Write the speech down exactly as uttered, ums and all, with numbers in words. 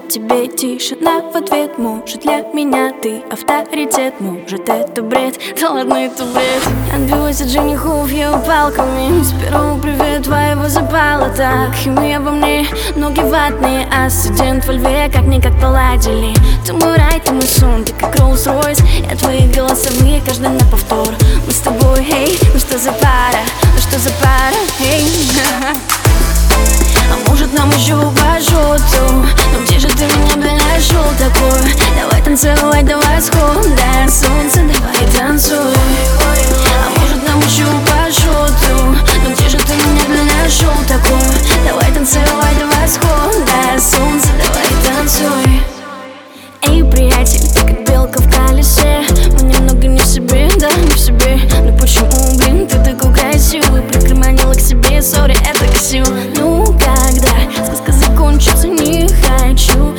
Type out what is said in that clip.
тебе тишина в ответ. Может, для меня ты авторитет, может, это бред, да ладно, это бред. Отбилась от женихов я палками, с первого привет твоего запала так. Химия во мне, ноги ватные, а студент во льве как-никак поладили. Ты мой рай, ты мой сон, ты как Rolls-Royce, я твои голосовые каждый на повтор. Мы с тобой, эй, ну что за пара, ну что за пара, эй. А может нам еще по жуту, но где же ты меня нашел такой? Давай танцевать до восхода солнца, давай танцуй. А может нам еще по жуту, но где же ты меня нашел такой? Давай танцевать до восхода солнца, давай танцуй. Эй, приятель, ты как белка в колесе, мы немного не в себе, да, не в себе. Но почему, блин, ты такой красивый, прикроманила к себе, сори, это красиво. Ну, когда сказка закончится, не хочу